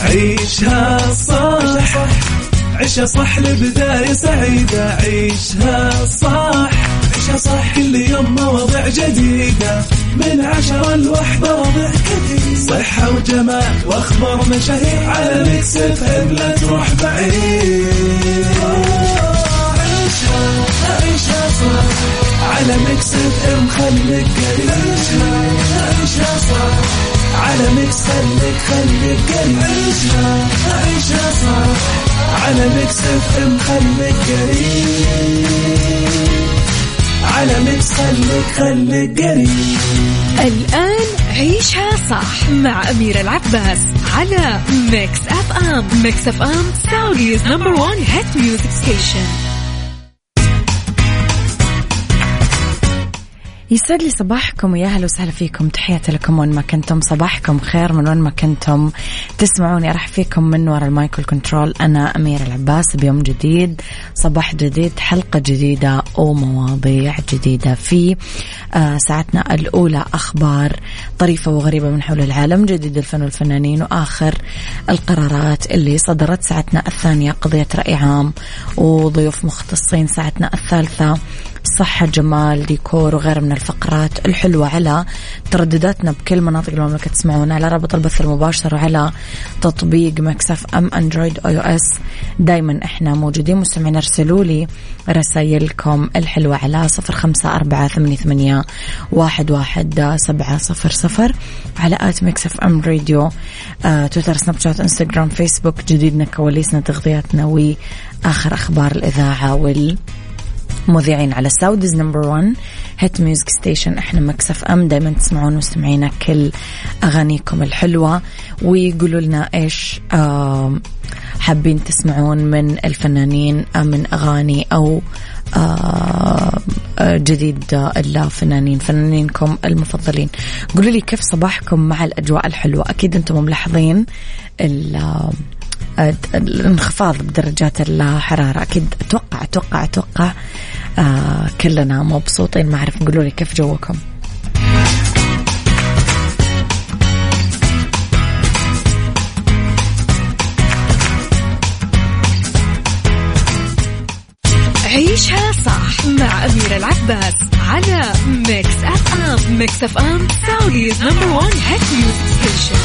عيشها صح، عيشها صح لبداية سعيدة. عيشها صح، عيشها صح، كل يوم مواضيع جديدة من 10 ل1 وضع كثير. صحة وجمال واخبار مشاهير على ميكس اف ام، لا تروح بعيد. عيشها صح على ميكس اف ام، خليك قريب. عيشها صح على ميكس، خليك قريب. عيشها صح على ميكس اف ام، خليك قريب. على ميكس خليك قريب. الآن عيشها صح مع أميرة العباس على ميكس اف ام. ميكس اف ام سعوديز نمبر 1 هيت ميوزك ستيشن. يسعد لي صباحكم ويا أهلا وسهلا فيكم، تحياتي لكم وين ما كنتم، صباحكم خير من وين ما كنتم تسمعوني. أرحب فيكم من وراء المايكل كنترول، أنا أميرة العباس بيوم جديد، صباح جديد، حلقة جديدة ومواضيع جديدة في ساعتنا الأولى. أخبار طريفة وغريبة من حول العالم، جديد الفن والفنانين، وآخر القرارات اللي صدرت. ساعتنا الثانية قضية رأي عام وضيوف مختصين. ساعتنا الثالثة صحة، جمال، ديكور وغير من الفقرات الحلوة على تردداتنا بكل مناطق المملكة. تسمعونا على رابط البث المباشر وعلى تطبيق ميكس اف ام اندرويد او اس. دايما احنا موجودين. مستمعين ارسلوا لي رسائلكم الحلوة على 0548811700 على آت ميكس اف ام راديو، تويتر، سناب شات، انستغرام، فيسبوك. جديدنا، كواليسنا، تغطياتنا وآخر أخبار الإذاعة مذيعين على سعوديز نمبر 1 هيت ميوزك ستيشن. احنا ميكس اف ام، دايما تسمعون مستمعينا كل اغانيكم الحلوة، ويقولوا لنا ايش حابين تسمعون من الفنانين، من اغاني او جديد فنانينكم المفضلين. قولوا لي كيف صباحكم مع الاجواء الحلوة. اكيد انتم ملاحظين الانخفاض بدرجات الحرارة. أكيد أتوقع كلنا مبسوطين. ما أعرف، نقولوا لي كيف جوكم. عيشها صح مع أميرة العباس على ميكس اف ام. ميكس اف ام سعوديز نمبر 1 هيت ميوزك ستيشن.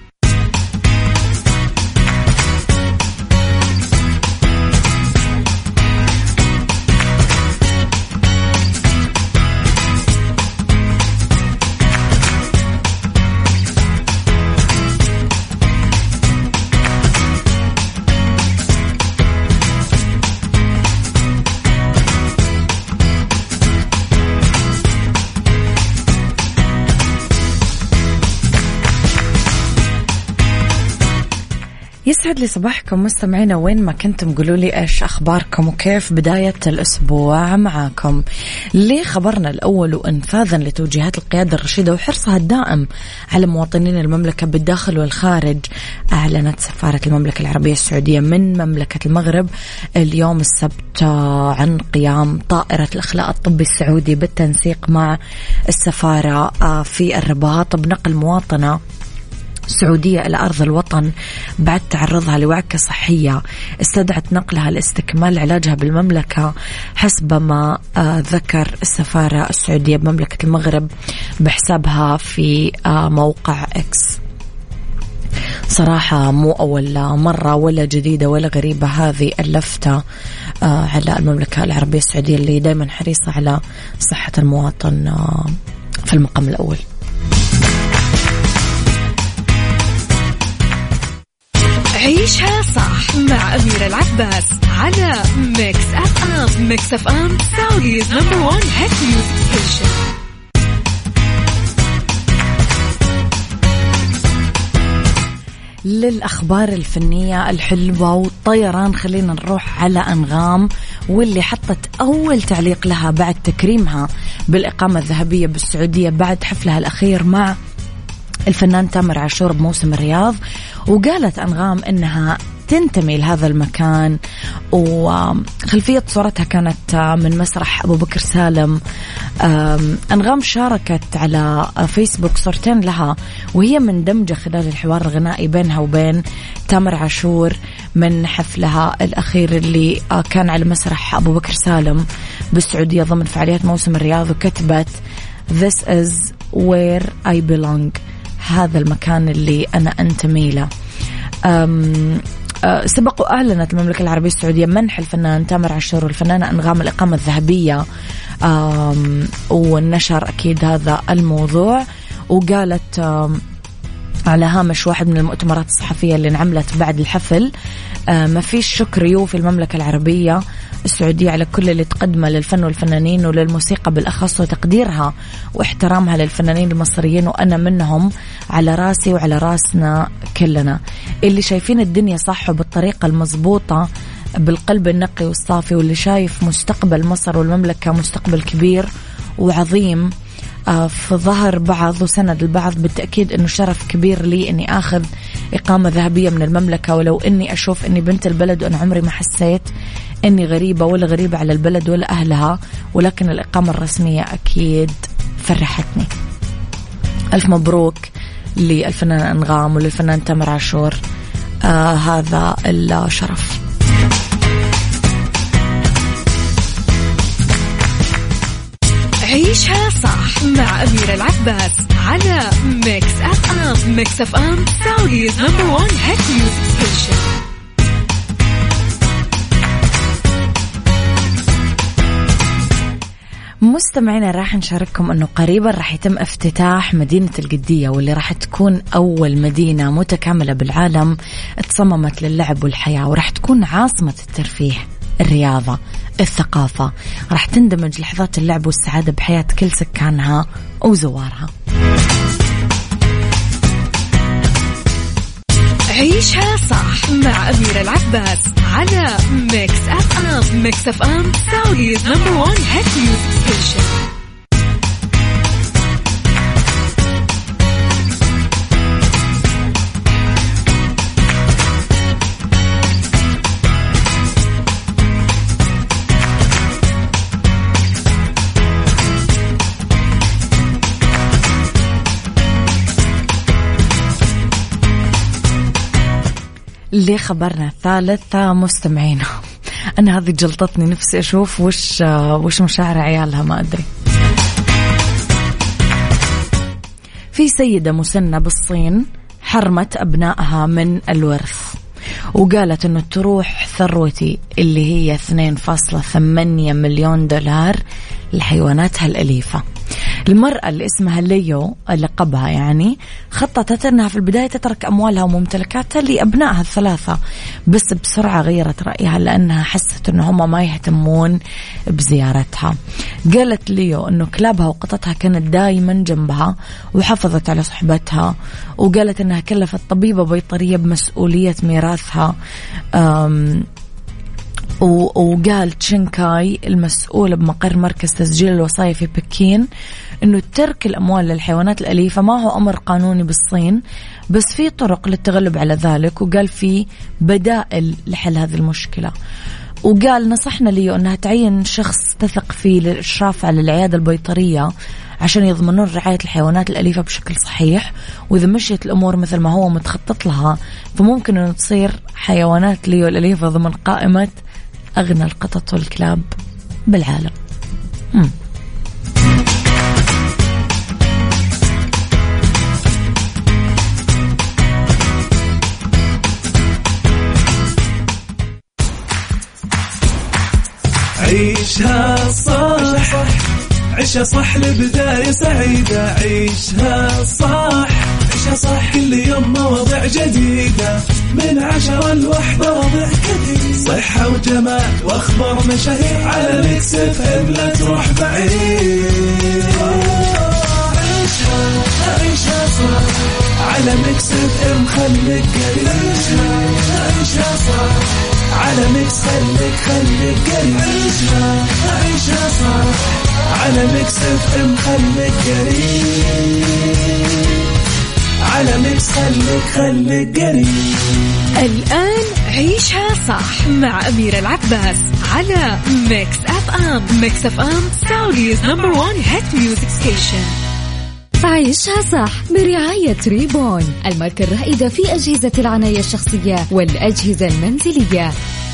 يسعد لي صباحكم مستمعينا وين ما كنتم. قولوا لي ايش اخباركم وكيف بداية الاسبوع معاكم. ليه خبرنا الاول، وانفاذا لتوجيهات القيادة الرشيدة وحرصها الدائم على مواطنين المملكة بالداخل والخارج، اعلنت سفارة المملكة العربية السعودية من مملكة المغرب اليوم السبت عن قيام طائرة الاخلاء الطبي السعودي بالتنسيق مع السفارة في الرباط بنقل مواطنة سعودية إلى أرض الوطن بعد تعرضها لوعكة صحية استدعت نقلها لاستكمال علاجها بالمملكة، حسب ما ذكر السفارة السعودية بمملكة المغرب بحسابها في موقع إكس. صراحة مو أول مرة ولا جديدة ولا غريبة هذه اللفتة على المملكة العربية السعودية اللي دايما حريصة على صحة المواطن في المقام الأول. عيشها صح مع أميرة العباس على ميكس اف ام. ميكس اف ام سعوديز نمبر 1 هيت ميوزك ستيشن. للأخبار الفنية الحلوة والطيران خلينا نروح على أنغام، واللي حطت أول تعليق لها بعد تكريمها بالإقامة الذهبية بالسعودية بعد حفلها الأخير مع الفنان تامر عاشور بموسم الرياض. وقالت أنغام إنها تنتمي لهذا المكان. وخلفية صورتها كانت من مسرح أبو بكر سالم. أنغام شاركت على فيسبوك صورتين لها وهي مندمجة خلال الحوار الغنائي بينها وبين تامر عاشور من حفلها الأخير اللي كان على مسرح أبو بكر سالم بالسعودية ضمن فعاليات موسم الرياض. وكتبت This is where I belong، هذا المكان اللي أنا أنتمي له. سبق وأعلنت المملكة العربية السعودية منح الفنان تامر عاشور والفنانة أنغام الإقامة الذهبية، والنشر أكيد هذا الموضوع. وقالت على هامش واحد من المؤتمرات الصحفية اللي انعملت بعد الحفل ما فيش شكر يوفي المملكة العربية السعودية على كل اللي تقدمه للفن والفنانين وللموسيقى بالأخص، وتقديرها واحترامها للفنانين المصريين، وأنا منهم على راسي وعلى راسنا كلنا، اللي شايفين الدنيا صح وبالطريقة المضبوطة بالقلب النقي والصافي، واللي شايف مستقبل مصر والمملكة مستقبل كبير وعظيم في ظهر بعض وسند البعض. بالتأكيد أنه شرف كبير لي أني أخذ إقامة ذهبية من المملكة، ولو أني أشوف أني بنت البلد وأنا عمري ما حسيت أني غريبة ولا غريبة على البلد ولا أهلها، ولكن الإقامة الرسمية أكيد فرحتني. ألف مبروك للفنان أنغام وللفنان تامر عاشور هذا الشرف. عيشها صح مع أميرة العباس على ميكس أف أم. ميكس أف أم سعوديز نمبر 1 هيت ميوزك ستيشن. مستمعينا راح نشارككم أنه قريبا راح يتم افتتاح مدينة القدية، واللي راح تكون أول مدينة متكاملة بالعالم تصممت للعب والحياة، وراح تكون عاصمة الترفيه، الرياضة، الثقافة. راح تندمج لحظات اللعب والسعادة بحياة كل سكانها وزوارها. عيشها صح مع أميرة العباس على ميكس أف أم. ميكس أف أم سعوديز نمبر 1 هيت ميوزك ستيشن. اللي خبرنا الثالث مستمعينا، أنا هذه جلطتني نفسي أشوف وش مشاعر عيالها، ما أدري. في سيدة مسنة بالصين حرمت أبنائها من الورث، وقالت أنه تروح ثروتي اللي هي 2.8 مليون دولار لحيواناتها الأليفة. المرأة اللي اسمها ليو لقبها يعني خططت أنها في البداية تترك أموالها وممتلكاتها لأبنائها الثلاثة، بس بسرعة غيرت رأيها لأنها حست أنه هم ما يهتمون بزيارتها. قالت ليو أنه كلابها وقطتها كانت دايما جنبها وحافظت على صحبتها، وقالت أنها كلفت طبيبة بيطرية بمسؤولية ميراثها. وقال تشينكاي المسؤول بمقر مركز تسجيل الوصايا في بكين أنه ترك الأموال للحيوانات الأليفة ما هو أمر قانوني بالصين، بس في طرق للتغلب على ذلك، وقال في بدائل لحل هذه المشكلة. وقال نصحنا ليه أنها تعين شخص تثق فيه للإشراف على العيادة البيطرية عشان يضمنون رعاية الحيوانات الأليفة بشكل صحيح، وإذا مشيت الأمور مثل ما هو متخطط لها فممكن أن تصير حيوانات ليو الأليفة ضمن قائمة أغنى القطط والكلاب بالعالم. عيشها صح، عيشها صح لبداية سعيدة. عيشها صح، عيشها صح كل يوم مواضيع جديدة، من 10 ل1 مواضيع كثير، صحة وجمال واخبار مشاهير، على ميكس اف ام لا تروح بعيد. عيشها عيشها صح على ميكس اف ام، خليك قريب. عيشها صح على ميكس، خليك قريب. عيشها صح على ميكس اف ام، خليك قريب. على ميكس خليك قريب. الآن عيشها صح مع أميرة العباس على ميكس أف أم. ميكس أف أم سعوديز نمبر 1 هيت ميوزك ستيشن. عيشها صح برعاية ريبون، الماركة الرائدة في أجهزة العناية الشخصية والأجهزة المنزلية.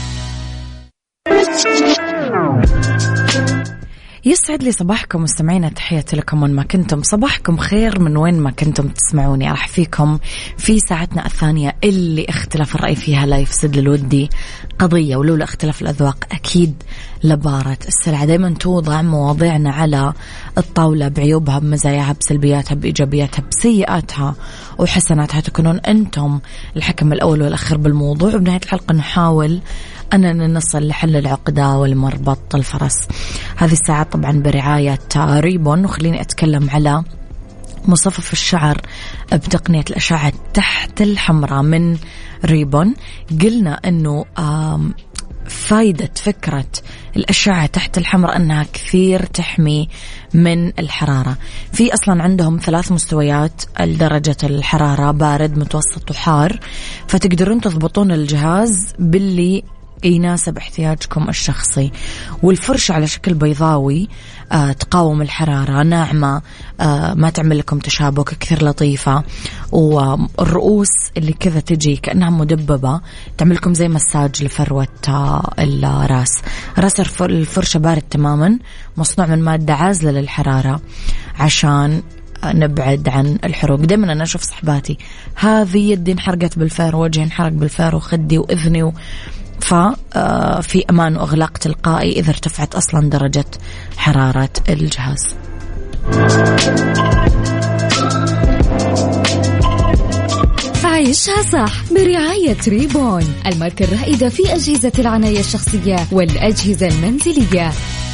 يسعد لي صباحكم مستمعينا، تحياتي لكم وين ما كنتم، صباحكم خير من وين ما كنتم تسمعوني. راح فيكم في ساعتنا الثانية اللي اختلاف الرأي فيها لا يفسد للودي قضية، ولولا اختلاف الأذواق أكيد لبارة السلعة. دايما توضع مواضيعنا على الطاولة بعيوبها بمزاياها بسلبياتها بإيجابياتها بسيئاتها وحسناتها، تكونون أنتم الحكم الأول والأخير بالموضوع، وبنهاية الحلقة نحاول أننا نصل لحل العقدة والمربط الفرس. هذه الساعة طبعا برعاية ريبون، وخليني أتكلم على مصفف الشعر بتقنية الأشعة تحت الحمراء من ريبون. قلنا أنه فايدة فكرة الأشعة تحت الحمراء أنها كثير تحمي من الحرارة. في أصلا عندهم 3 مستويات لدرجة الحرارة، بارد متوسط وحار، فتقدرون تضبطون الجهاز باللي يناسب احتياجكم الشخصي. والفرشة على شكل بيضاوي تقاوم الحرارة، ناعمة، ما تعمل لكم تشابك، كثير لطيفة. والرؤوس اللي كذا تجي كأنها مدببة تعمل لكم زي مساج لفروة الراس. راس الفرشة بارد تماما، مصنوع من مادة عازلة للحرارة عشان نبعد عن الحروق. دائما أنا أشوف صحباتي هذه يدي انحرقت بالفارو، وجهي انحرق بالفارو، خدي وإذني ففي أمان وإغلاق تلقائي إذا ارتفعت أصلا درجة حرارة الجهاز. عيشها صح برعاية ريبون، الماركة الرائدة في أجهزة العناية الشخصية والأجهزة المنزلية.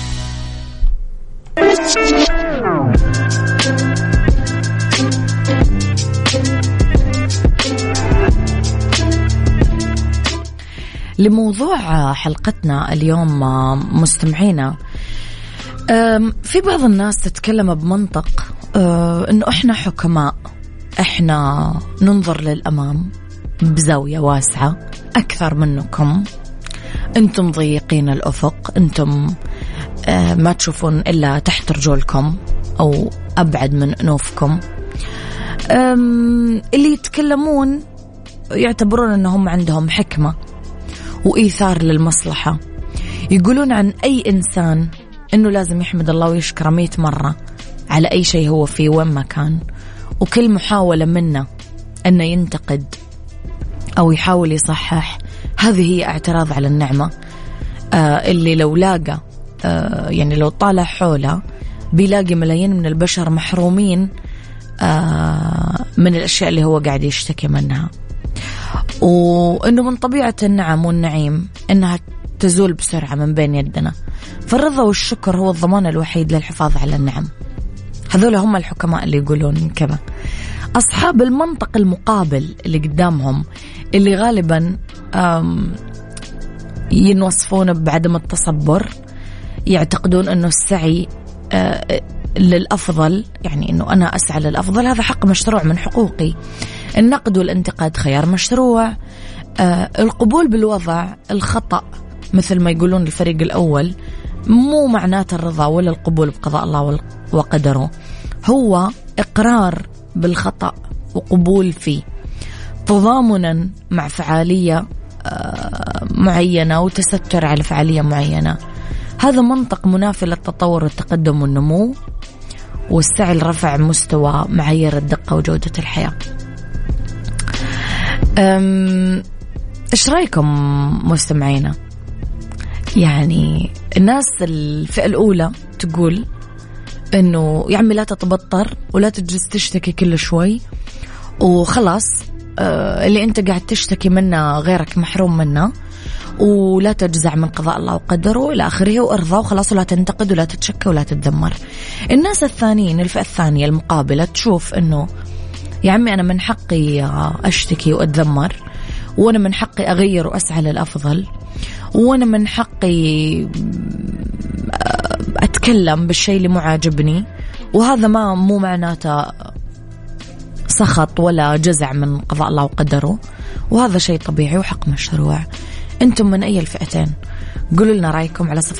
لموضوع حلقتنا اليوم مستمعينا، في بعض الناس تتكلم بمنطق إنه إحنا حكماء، إحنا ننظر للأمام بزاوية واسعة أكثر منكم، أنتم ضيقين الأفق، أنتم ما تشوفون إلا تحت رجولكم أو أبعد من أنوفكم. اللي يتكلمون يعتبرون أنهم عندهم حكمة وإيثار للمصلحة، يقولون عن أي إنسان أنه لازم يحمد الله ويشكره 100 مرة على أي شيء هو فيه وين ما كان، وكل محاولة منا أنه ينتقد أو يحاول يصحح هذه هي اعتراض على النعمة. اللي لو لاقى يعني لو طالع حوله بيلاقي ملايين من البشر محرومين من الأشياء اللي هو قاعد يشتكي منها، وأنه من طبيعة النعم والنعيم أنها تزول بسرعة من بين يدنا. فالرضا والشكر هو الضمان الوحيد للحفاظ على النعم. هذول هم الحكماء اللي يقولون كذا. أصحاب المنطق المقابل اللي قدامهم، اللي غالبا ينوصفون بعدم التصبر، يعتقدون أنه السعي للأفضل، يعني أنه أنا أسعى للأفضل، هذا حق مشروع من حقوقي. النقد والانتقاد خيار مشروع. القبول بالوضع، الخطأ مثل ما يقولون الفريق الأول، مو معناته الرضا ولا القبول بقضاء الله وقدره، هو إقرار بالخطأ وقبول فيه، تضامنا مع فعالية معينة وتستر على فعالية معينة. هذا منطق منافي للتطور والتقدم والنمو والسعي لرفع مستوى معايير الدقة وجودة الحياة. إيش رأيكم مستمعينا؟ يعني الناس الفئة الأولى تقول إنه يا عمي لا تتبطر ولا تجلس تشتكي كل شوي وخلاص، اللي أنت قاعد تشتكي منه غيرك محروم منه، ولا تجزع من قضاء الله وقدره إلى آخره، وارضى وخلاص، ولا تنتقد ولا تتشكى ولا تتذمر. الناس الثانيين، الفئة الثانية المقابلة، تشوف إنه يا عمي أنا من حقي أشتكي وأتذمر، وأنا من حقي أغير وأسعى للأفضل، وأنا من حقي أتكلم بالشيء اللي مو عاجبني، وهذا مو معناته سخط ولا جزع من قضاء الله وقدره، وهذا شيء طبيعي وحق مشروع. أنتم من أي الفئتين؟ قولوا لنا رأيكم على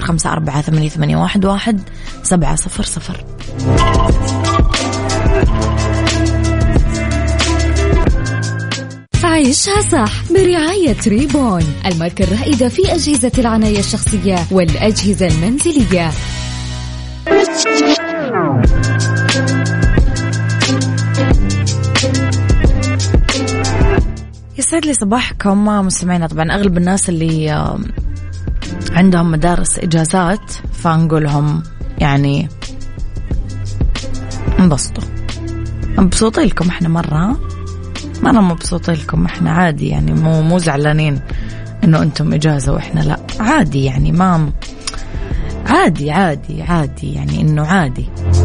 0548811700. عيشها صح برعاية ريبون، الماركة الرائدة في أجهزة العناية الشخصية والأجهزة المنزلية. يسعد لي صباحكم مستمعينا. طبعا أغلب الناس اللي عندهم مدارس إجازات فنقولهم يعني انبسطوا، مبسوطين لكم، احنا مرة مبسوطين لكم، احنا عادي يعني، مو زعلانين انه انتم إجازة واحنا لا، عادي يعني، ما عادي يعني انه عادي.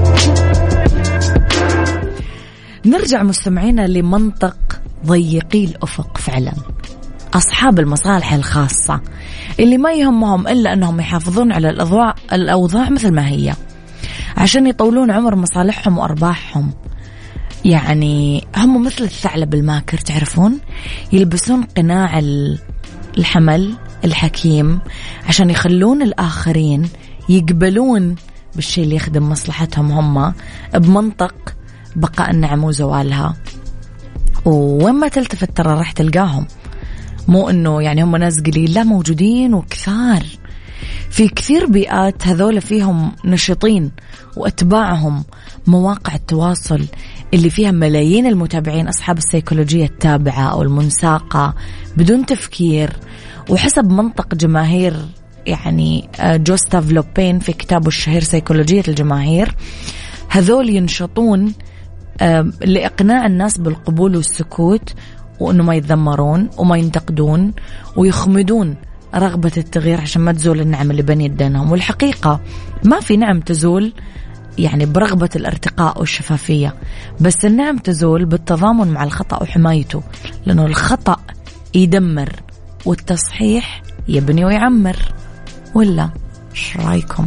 نرجع مستمعينا لمنطق ضيقي الأفق. فعلا أصحاب المصالح الخاصة اللي ما يهمهم إلا أنهم يحافظون على الأوضاع مثل ما هي عشان يطولون عمر مصالحهم وأرباحهم. يعني هم مثل الثعلب الماكر، تعرفون، يلبسون قناع الحمل الحكيم عشان يخلون الآخرين يقبلون بالشيء اللي يخدم مصلحتهم هم، بمنطق بقاء النعم وزوالها. وين ما تلتفت ترى راح تلقاهم، مو انه يعني هم ناس قليل، لا، موجودين وكثار في كثير بيئات. هذول فيهم نشطين واتباعهم مواقع التواصل اللي فيها ملايين المتابعين، اصحاب السيكولوجية التابعة او المنساقة بدون تفكير وحسب منطق جماهير. يعني جوستاف لوبين في كتابه الشهير سيكولوجية الجماهير، هذول ينشطون لإقناع الناس بالقبول والسكوت، وأنه ما يتذمرون وما ينتقدون ويخمدون رغبة التغيير عشان ما تزول النعم اللي بين يدينهم. والحقيقة ما في نعم تزول يعني برغبة الارتقاء والشفافية، بس النعم تزول بالتضامن مع الخطأ وحمايته، لأنه الخطأ يدمر والتصحيح يبني ويعمر. ولا ايش رايكم؟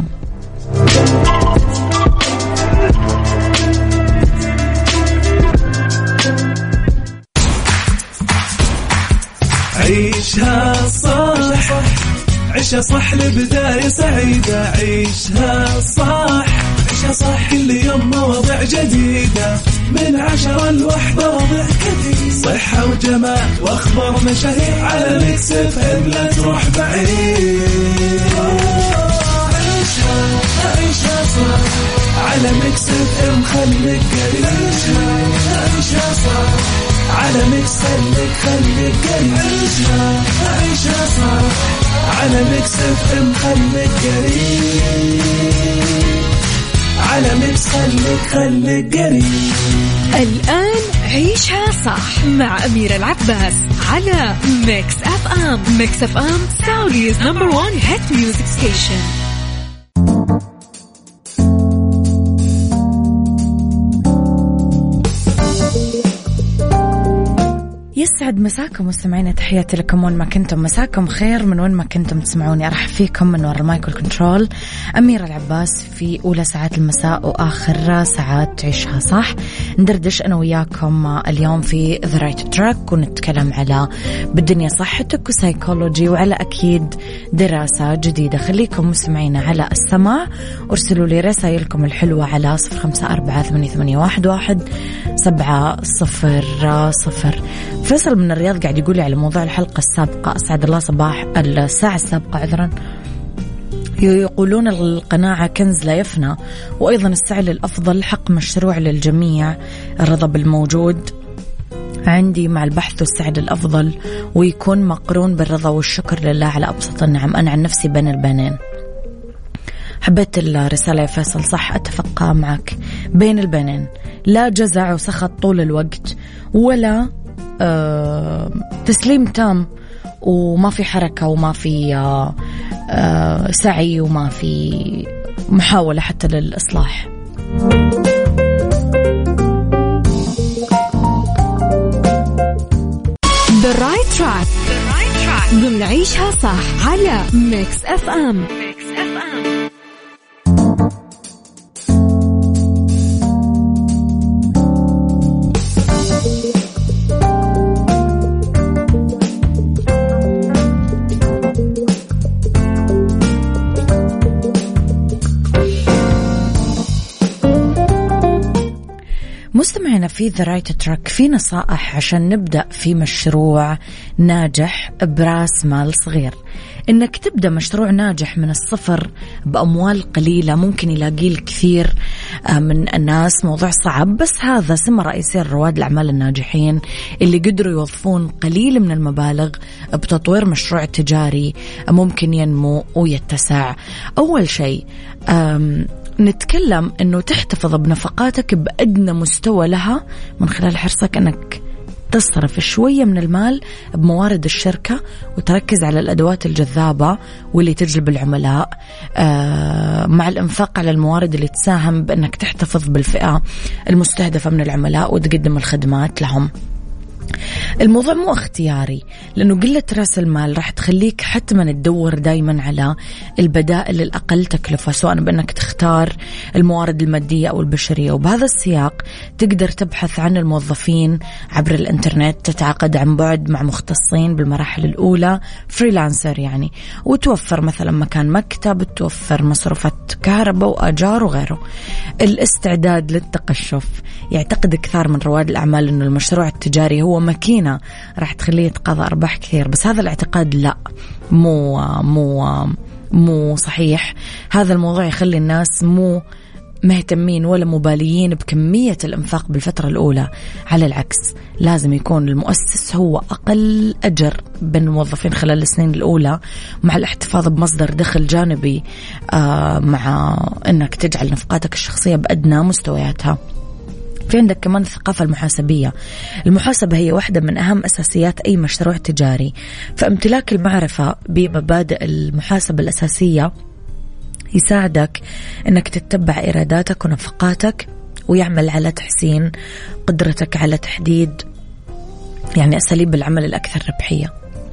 عيشها صح، عيشها صح لبداية سعيدة. عيشها صح، عيشها صح، كل يوم مواضيع جديدة، من 10 ل1 مواضيع كثير، صحة وجمال واخبار مشاهير، على ميكس اف ام لا تروح بعيد. عيشها صح على ميكس اف ام، خليك قريب. عيشها صح على ميكس، خليك قريب. عيشها صح على ميكس اف ام، خليك قريب. على ميكس خليك قريب. الآن عيشها صح مع أميرة العباس على ميكس اف ام. ميكس اف ام سعوديز نمبر 1 هيت ميوزك ستيشن. يسعد مساكم مستمعين، تحياتي لكم وين ما كنتم، مساكم خير من وين ما كنتم تسمعوني. أرحب فيكم من وراء المايكل كنترول أميرة العباس في أولى ساعات المساء وآخر ساعات عيشها صح. ندردش أنا وياكم اليوم في The Right Track ونتكلم على بالدنيا صحتك وسايكولوجي، وعلى أكيد دراسة جديدة. خليكم مستمعين على السماع، ارسلوا لي رسائلكم الحلوة على 0548811700. فيصل من الرياض قاعد يقولي على موضوع الحلقة السابقة، أسعد الله صباح الساعة السابقة عذرا، يقولون القناعة كنز لا يفنى، وأيضا السعي للأفضل حق مشروع للجميع، الرضا بالموجود عندي مع البحث والسعي للأفضل، ويكون مقرون بالرضا والشكر لله على أبسط النعم. أنا عن نفسي بين البينين. حبيت الرسالة يا فيصل، صح، أتفق معك، بين البينين، لا جزع وسخط طول الوقت، ولا تسليم تام وما في حركة وما في سعي وما في محاولة حتى للإصلاح. The Right Track ضمن عيشها صح على ميكس اف ام. مستمعنا في The Right Track في نصائح عشان نبدأ في مشروع ناجح برأس مال صغير. إنك تبدأ مشروع ناجح من الصفر بأموال قليلة ممكن يلاقيه الكثير من الناس موضوع صعب، بس هذا سمة رئيسية لرواد الأعمال الناجحين اللي قدروا يوظفون قليل من المبالغ بتطوير مشروع تجاري ممكن ينمو ويتسع. أول شيء نتكلم أنه تحتفظ بنفقاتك بأدنى مستوى لها من خلال حرصك أنك تصرف شوية من المال بموارد الشركة وتركز على الأدوات الجذابة واللي تجلب العملاء، مع الإنفاق على الموارد اللي تساهم بأنك تحتفظ بالفئة المستهدفة من العملاء وتقدم الخدمات لهم. الموضوع مو اختياري، لأنه قلة رأس المال راح تخليك حتما تدور دايما على البدائل الأقل تكلفة، سواء بأنك تختار الموارد المادية أو البشرية. وبهذا السياق تقدر تبحث عن الموظفين عبر الإنترنت، تتعاقد عن بعد مع مختصين بالمراحل الأولى فريلانسر يعني، وتوفر مثلا مكان مكتب، توفر مصروفات كهرباء وأجار وغيره. الاستعداد للتقشف، يعتقد كثير من رواد الأعمال أنه المشروع التجاري هو ماكينة راح تخليه يتقاضى أرباح كثير، بس هذا الاعتقاد لا، مو صحيح. هذا الموضوع يخلي الناس مو مهتمين ولا مباليين بكمية الإنفاق بالفترة الأولى. على العكس، لازم يكون المؤسس هو أقل أجر بين الموظفين خلال السنين الأولى، مع الاحتفاظ بمصدر دخل جانبي، مع أنك تجعل نفقاتك الشخصية بأدنى مستوياتها. في عندك كمان الثقافة المحاسبية. المحاسبة هي واحدة من أهم أساسيات أي مشروع تجاري، فامتلاك المعرفة بمبادئ المحاسبة الأساسية يساعدك أنك تتبع إيراداتك ونفقاتك، ويعمل على تحسين قدرتك على تحديد يعني أساليب العمل الأكثر ربحية.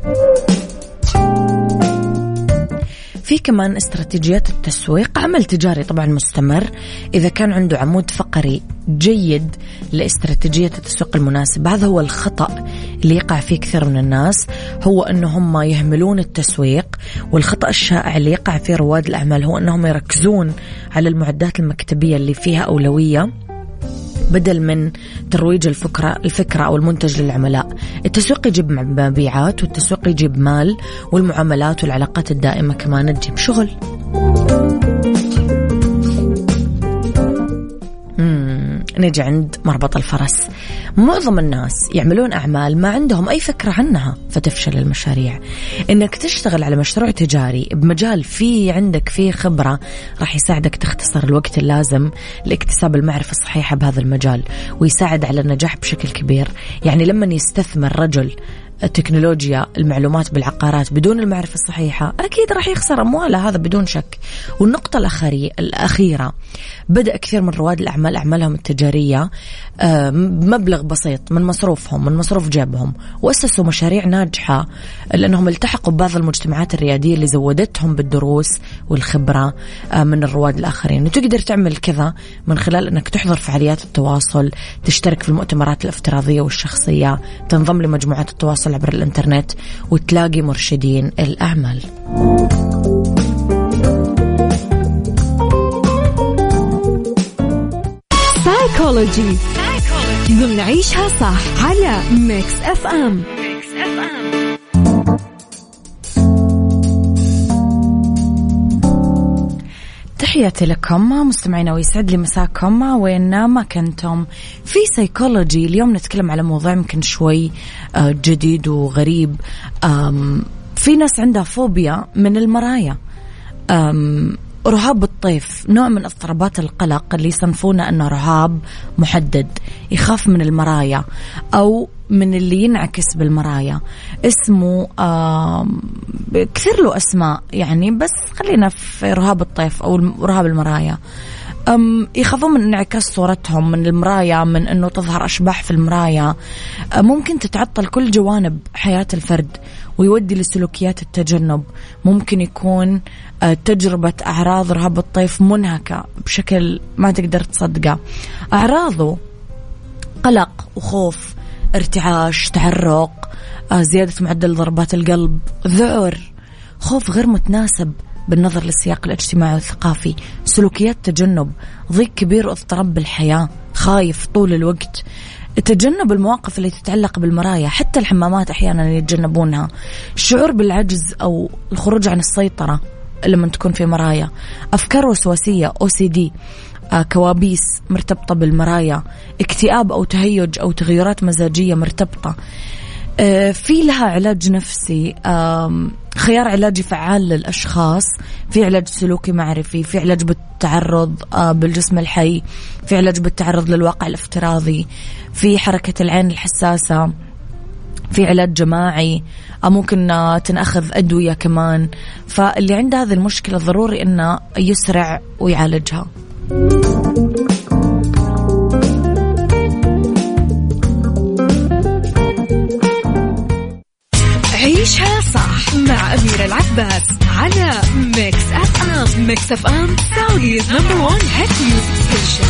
في كمان استراتيجيات التسويق. عمل تجاري طبعا مستمر إذا كان عنده عمود فقري جيد لاستراتيجية التسويق المناسب. هذا هو الخطأ اللي يقع فيه كثير من الناس، هو أنه هم يهملون التسويق. والخطأ الشائع اللي يقع فيه رواد الأعمال هو أنهم يركزون على المعدات المكتبية اللي فيها أولوية بدل من ترويج الفكرة أو المنتج للعملاء. التسويق يجيب مبيعات، والتسويق يجيب مال، والمعاملات والعلاقات الدائمة كمان تجيب شغل. نيجي عند مربط الفرس. معظم الناس يعملون أعمال ما عندهم أي فكرة عنها فتفشل المشاريع. إنك تشتغل على مشروع تجاري بمجال عندك فيه خبرة راح يساعدك تختصر الوقت اللازم لاكتساب المعرفة الصحيحة بهذا المجال، ويساعد على النجاح بشكل كبير. يعني لما يستثمر رجل التكنولوجيا المعلومات بالعقارات بدون المعرفة الصحيحة أكيد راح يخسر أمواله، هذا بدون شك. والنقطة الأخيرة، بدأ كثير من رواد الأعمال أعمالهم التجارية بمبلغ بسيط من مصروفهم، من مصروف جيبهم، وأسسوا مشاريع ناجحة لأنهم التحقوا ببعض المجتمعات الريادية اللي زودتهم بالدروس والخبرة من الرواد الآخرين. وتقدر تعمل كذا من خلال أنك تحضر فعاليات التواصل، تشترك في المؤتمرات الافتراضية والشخصية، تنضم لمجموعات التواصل عبر الإنترنت، وتلاقي مرشدين الأعمال. سايكولوجي ضمن عيشها صح على ميكس اف ام. تحياتي لكم مستمعينا، ويسعد لي مساكم وين ما كنتم. في سايكولوجي اليوم نتكلم على موضوع يمكن شوي جديد وغريب. في ناس عندها فوبيا من المرايا. رهاب الطيف نوع من اضطرابات القلق اللي يصنفونه أنه رهاب محدد، يخاف من المرايا أو من اللي ينعكس بالمرايا. اسمه كثير له أسماء يعني، بس خلينا في رهاب الطيف أو رهاب المرايا. يخافون من انعكاس صورتهم من المرايا، من أنه تظهر أشباح في المرايا. ممكن تتعطل كل جوانب حياة الفرد ويودي لسلوكيات التجنب. ممكن يكون تجربة أعراض رهاب الطيف منهكة بشكل ما تقدر تصدقه. أعراضه قلق وخوف، ارتعاش، تعرق، زيادة معدل ضربات القلب، ذعر، خوف غير متناسب بالنظر للسياق الاجتماعي والثقافي، سلوكيات تجنب، ضيق كبير واضطراب بالحياة خايف طول الوقت. تجنب المواقف اللي تتعلق بالمرايا، حتى الحمامات أحيانا يتجنبونها. الشعور بالعجز أو الخروج عن السيطرة لما تكون في مرايا. أفكار وسواسية OCD، كوابيس مرتبطة بالمرايا. اكتئاب أو تهيج أو تغيرات مزاجية مرتبطة. في لها علاج نفسي، خيار علاجي فعال للأشخاص. في علاج سلوكي معرفي، في علاج بالتعرض بالجسم الحي، في علاج بالتعرض للواقع الافتراضي، في حركة العين الحساسة، في علاج جماعي، ممكن تنأخذ أدوية كمان. فاللي عنده هذه المشكلة ضروري إنه يسرع ويعالجها. عيشها صح مع أميرة العباس على ميكس أف أم. ميكس أف أم سعوديز نمبر 1 هيت ميوزك ستيشن.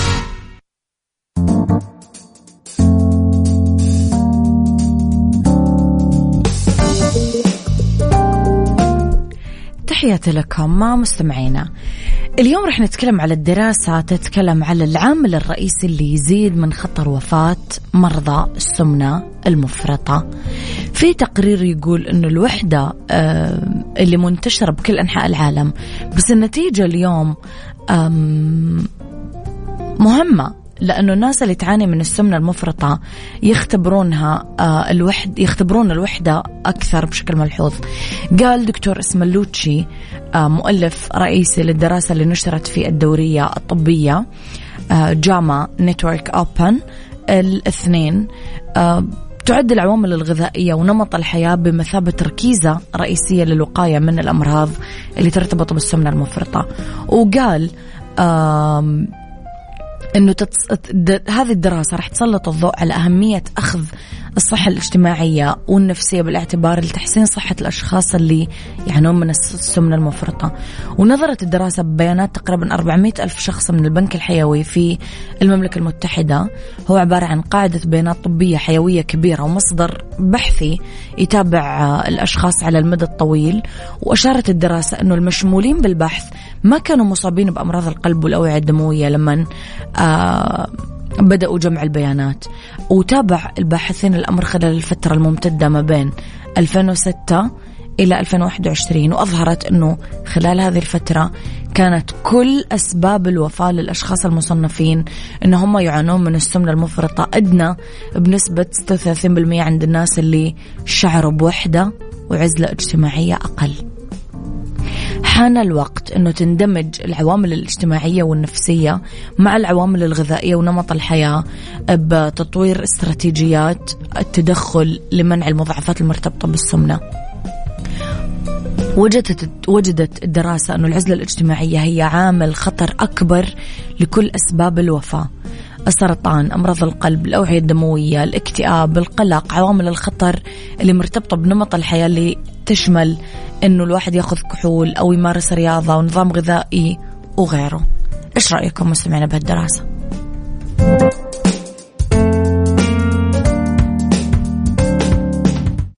تحياتي لكم مع مستمعينا. اليوم رح نتكلم على الدراسة تتكلم على العامل الرئيسي اللي يزيد من خطر وفاة مرضى السمنة المفرطة. في تقرير يقول أنه الوحدة اللي منتشرة بكل أنحاء العالم، بس النتيجة اليوم مهمة، لأنه الناس اللي تعاني من السمنة المفرطة يختبرون الوحدة أكثر بشكل ملحوظ. قال دكتور اسمالوتشي، مؤلف رئيسي للدراسة اللي نشرت في الدورية الطبية جاما نتورك أوبن الاثنين، تعد العوامل الغذائية ونمط الحياة بمثابة ركيزة رئيسية للوقاية من الأمراض اللي ترتبط بالسمنة المفرطة. وقال أنه هذه الدراسة رح تسلط الضوء على أهمية أخذ الصحة الاجتماعية والنفسية بالاعتبار لتحسين صحة الأشخاص اللي يعانون من السمنة المفرطة. ونظرت الدراسة ببيانات تقريبا 400 ألف شخص من البنك الحيوي في المملكة المتحدة. هو عبارة عن قاعدة بيانات طبية حيوية كبيرة ومصدر بحثي يتابع الأشخاص على المدى الطويل. وأشارت الدراسة أنه المشمولين بالبحث ما كانوا مصابين بأمراض القلب والأوعية الدموية لمن بدأوا جمع البيانات. وتابع الباحثين الأمر خلال الفترة الممتدة ما بين 2006 إلى 2021، وأظهرت أنه خلال هذه الفترة كانت كل أسباب الوفاة للأشخاص المصنفين أنهم يعانون من السمنة المفرطة أدنى بنسبة 36% عند الناس اللي شعروا بوحدة وعزلة اجتماعية أقل. حان الوقت أنه تندمج العوامل الاجتماعية والنفسية مع العوامل الغذائية ونمط الحياة بتطوير استراتيجيات التدخل لمنع المضاعفات المرتبطة بالسمنة. وجدت الدراسة أنه العزلة الاجتماعية هي عامل خطر أكبر لكل أسباب الوفاة: السرطان، أمراض القلب، الأوعية الدموية، الاكتئاب، القلق، عوامل الخطر اللي مرتبطة بنمط الحياة اللي تشمل أنه الواحد يأخذ كحول أو يمارس رياضة ونظام غذائي وغيره. إيش رأيكم مستمعين بهالدراسة؟